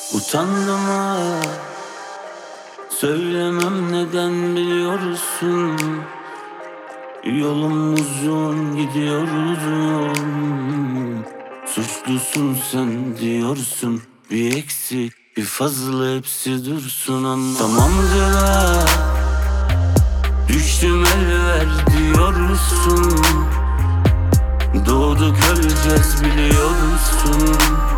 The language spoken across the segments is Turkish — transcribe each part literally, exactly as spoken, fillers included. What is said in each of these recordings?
Utandım ha, söylemem neden biliyorsun. Yolum uzun, gidiyorum. Suçlusun sen diyorsun. Bir eksik bir fazla hepsi dursun ama tamamdır ha, düştüm el ver diyorsun. Doğduk öleceğiz biliyorsun.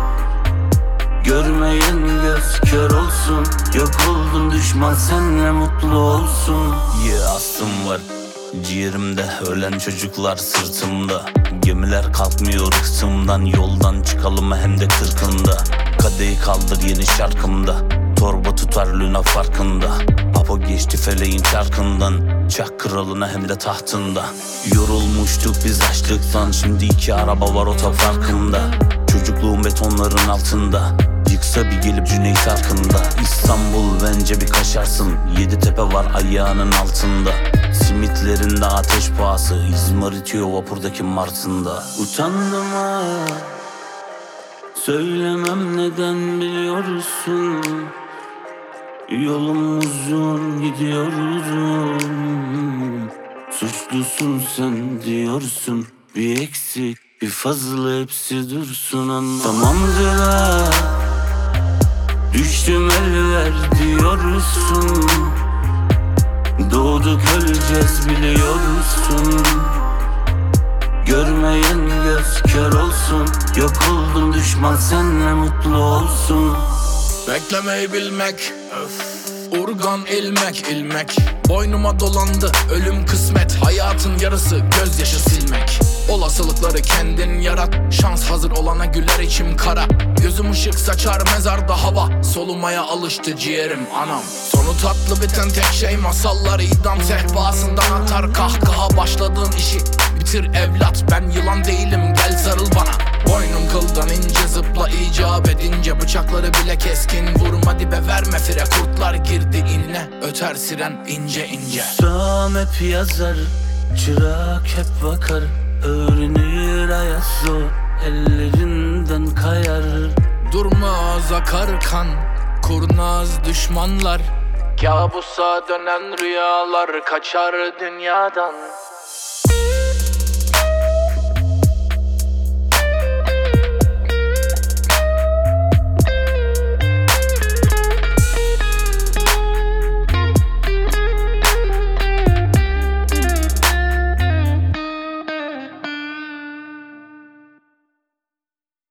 Görmeyen göz kör olsun. Yok oldun düşman senle mutlu olsun. Yeah, aslım var ciğerimde, ölen çocuklar sırtımda. Gemiler kalkmıyor ıhtımdan, yoldan çıkalım hem de kırkında. Kadehi kaldır yeni şarkımda, torba tutar luna farkında. Apo geçti feleğin çarkından, çak kralına hem de tahtında. Yorulmuştuk biz açlıktan, şimdi iki araba var otoparkımda. Çocukluğum betonların altında, yıksa bir gelip Cüneyt Arkın'da. İstanbul bence bir kaşarsın, yedi tepe var ayağının altında. Simitlerinde ateş pahası, İzmarit vapurdaki martında. Utandım ha, söylemem neden biliyorsun. Yolum uzun, gidiyorum. Suçlusun sen diyorsun. Bir eksik bir fazla hepsi dursun ama tamamdır ha, düştüm el ver diyorsun. Doğduk öleceğiz biliyorsun. Görmeyen göz kör olsun. Yok oldum düşman senle mutlu olsun. Beklemeyi bilmek, öf. Urgan ilmek ilmek. Boynuma dolandı ölüm kısmet. Hayatın yarısı gözyaşı silmek. Olasılıkları kendin yarat. Şans hazır olana güler içim kara. Gözüm ışık saçar mezarda hava. Solumaya alıştı ciğerim anam. Sonu tatlı biten tek şey masallar. İdam sehpasından atar kahkaha. Başladığın işi bitir evlat. Ben yılan değilim gel sarıl bana. Boynum kıldan ince, zıpla icap edince. Bıçakları bile keskin, vurma dibe verme fire. Kurtlar girdi inle, öter siren ince ince. Ustam hep yazar, çırak hep bakar. Öğrenir ayaz o, ellerinden kayar. Durmaz akar kan, kurnaz düşmanlar. Kabusa dönen rüyalar kaçar dünyadan.